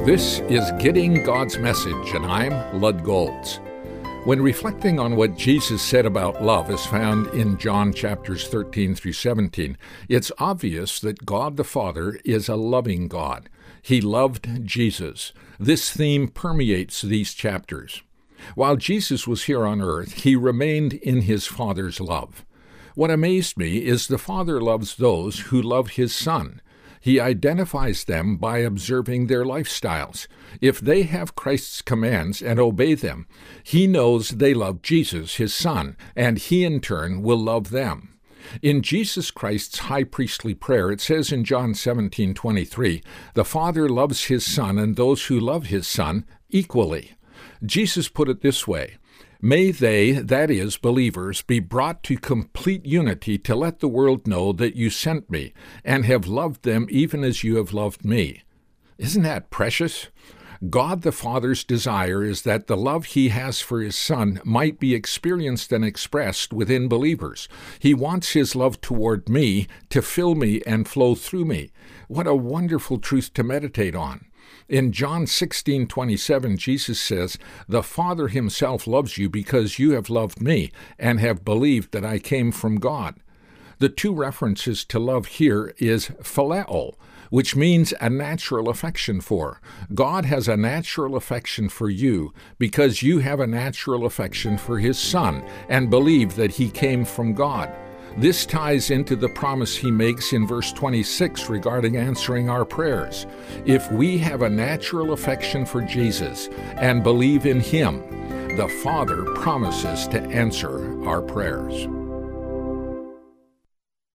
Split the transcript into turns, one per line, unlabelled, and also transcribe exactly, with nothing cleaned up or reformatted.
This is Getting God's Message, and I'm Lud Golds. When reflecting on what Jesus said about love is found in John chapters thirteen through seventeen, it's obvious that God the Father is a loving God. He loved Jesus. This theme permeates these chapters. While Jesus was here on earth, he remained in his Father's love. What amazed me is the Father loves those who love his Son. He identifies them by observing their lifestyles. If they have Christ's commands and obey them, he knows they love Jesus, his Son, and he in turn will love them. In Jesus Christ's high priestly prayer, it says in John seventeen twenty-three, "The Father loves his Son and those who love his Son equally." Jesus put it this way, "May they, that is, believers, be brought to complete unity to let the world know that you sent me and have loved them even as you have loved me." Isn't that precious? God the Father's desire is that the love he has for his Son might be experienced and expressed within believers. He wants his love toward me to fill me and flow through me. What a wonderful truth to meditate on. In John sixteen twenty-seven, Jesus says, "The Father himself loves you because you have loved me and have believed that I came from God." The two references to love here is phileo, which means a natural affection for. God has a natural affection for you because you have a natural affection for his Son and believe that he came from God. This ties into the promise he makes in verse twenty-six regarding answering our prayers. If we have a natural affection for Jesus and believe in him, the Father promises to answer our prayers.